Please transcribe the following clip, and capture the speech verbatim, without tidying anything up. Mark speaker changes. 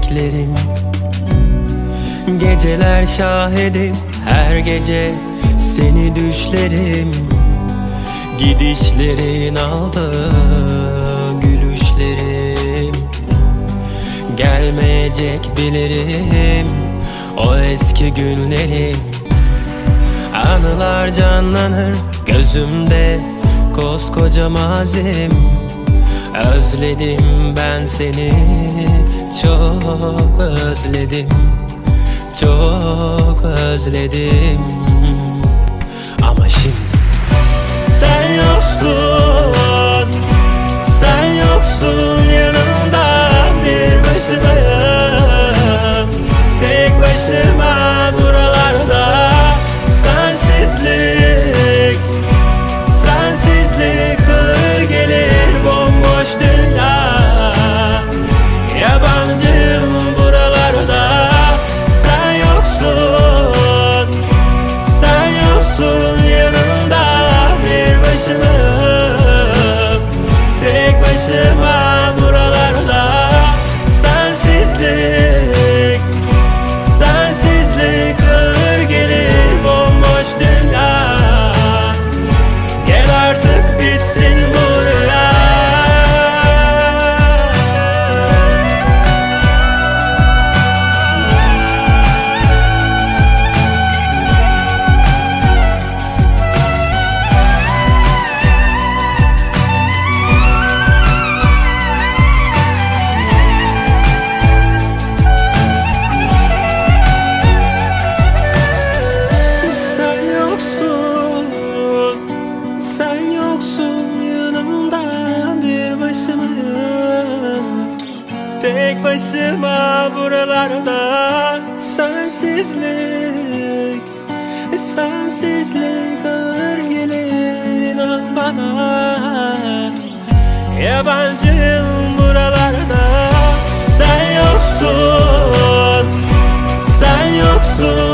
Speaker 1: beklerim. Geceler şahidim, her gece seni düşlerim. Gidişlerin aldı gülüşlerim. Gelmeyecek bilirim o eski günlerim. Anılar canlanır gözümde, koskoca mazim. Özledim ben seni, çok özledim, çok özledim. Ama şimdi sen yoksun, sen yoksun yanımda, bir başımayım, tek başıma buralarda. Sensizlik, sensizlik ağır gelir, bomboş dünya. Yabancıyım buralarda. Sen yoksun, sen yoksun yanımda, bir başımayım, tek başıma buralarda. Sensizlik, sensizlik ağır gelir, bomboş dünya. Gel artık bitsin bu rüya. Tek başıma buralarda. Sensizlik, sensizlik ağır gelir, inan bana. Yabancıyım buralarda. Sen yoksun, sen yoksun